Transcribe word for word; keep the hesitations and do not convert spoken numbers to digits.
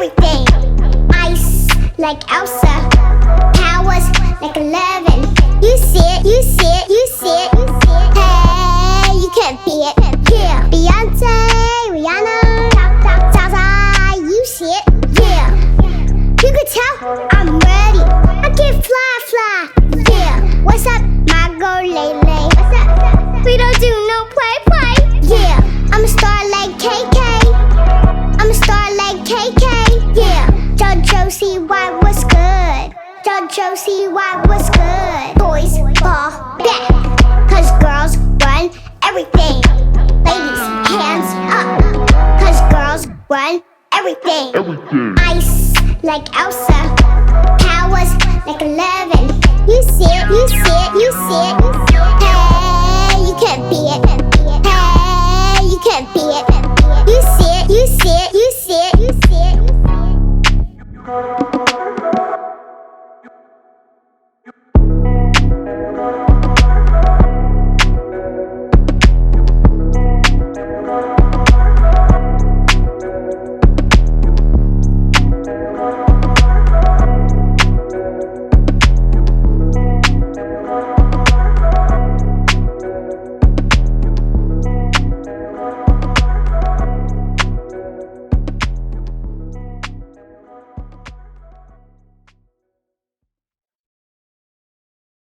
everything. Ice like Elsa, powers like eleven. You see it, you see it, you see it, you see it. Hey, you can't be it. Yeah, Beyonce, Rihanna, Zaza, you see it. Yeah, you can tell I'm ready. I can fly, fly. Yeah, what's up, my girl Lele? We don't do no play, play. Yeah, I'm a star like K K. I'm a star like K K. Yeah, JoJo, see why what's good. JoJo, see why what's good. Boys fall back, cause girls run everything. Ladies, hands up, cause girls run everything. Everything. Ice like Elsa, powers like eleven. You see it, you see it, you see it. Hey, you can't be it. Hey, you can't be it.